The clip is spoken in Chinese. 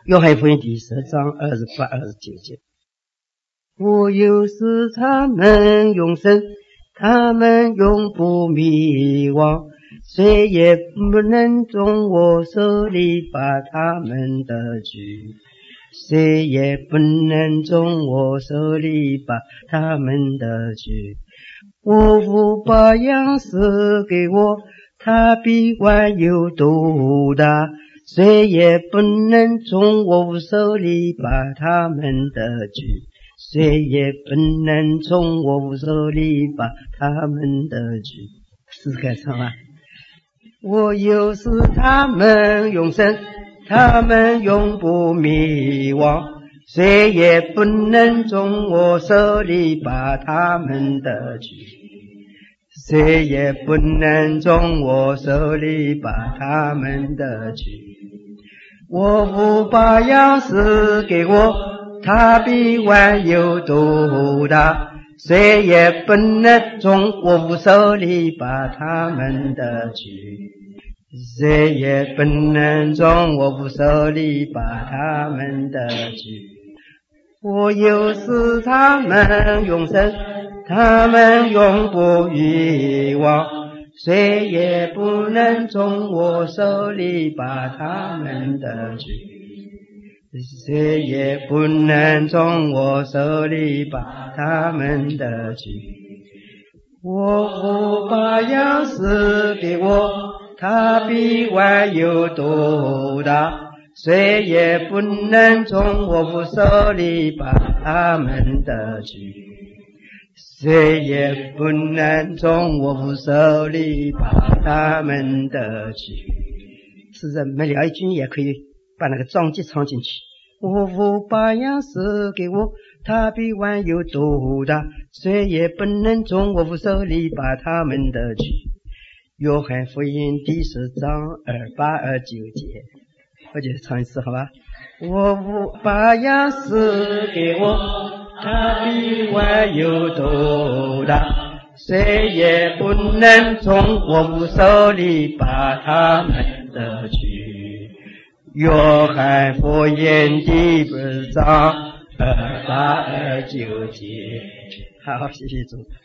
约翰福音第10章28、29节。我又使他们永生，他们永不迷惘，谁也不能从我手里把他们得去，谁也不能从我手里把他们得去。我父把样式给我，他必万有独大，谁也不能从我手里把他们得去，谁也不能从我手里把他们得去。试试看唱啊！我又使他们永生，他们永不迷惘，谁也不能从我手里把他们得去，谁也不能从我手里把他们得去。我父把样式给我，他必万有独大，谁也不能从我手里把他们得去，谁也不能从我手里把他们得去。我又使他们永生，他们永不遗忘，谁也不能从我手里把他们得去，谁也不能从我手里把他们得去。我父把样式给我，他必万有独大，谁也不能从我父手里把他们得去，谁也不能从我父手里把他们得去。是的，没了一句也可以把那个章节唱进去。我父把样式给我，他必万有独大，谁也不能从我父手里把他们得去。约翰福音第10章28、29节，我就唱一次好吧。我父把样式给我，他必万有独大，谁也不能从我父手里把他们得去。约翰福音第10章28、29节。好，谢谢主。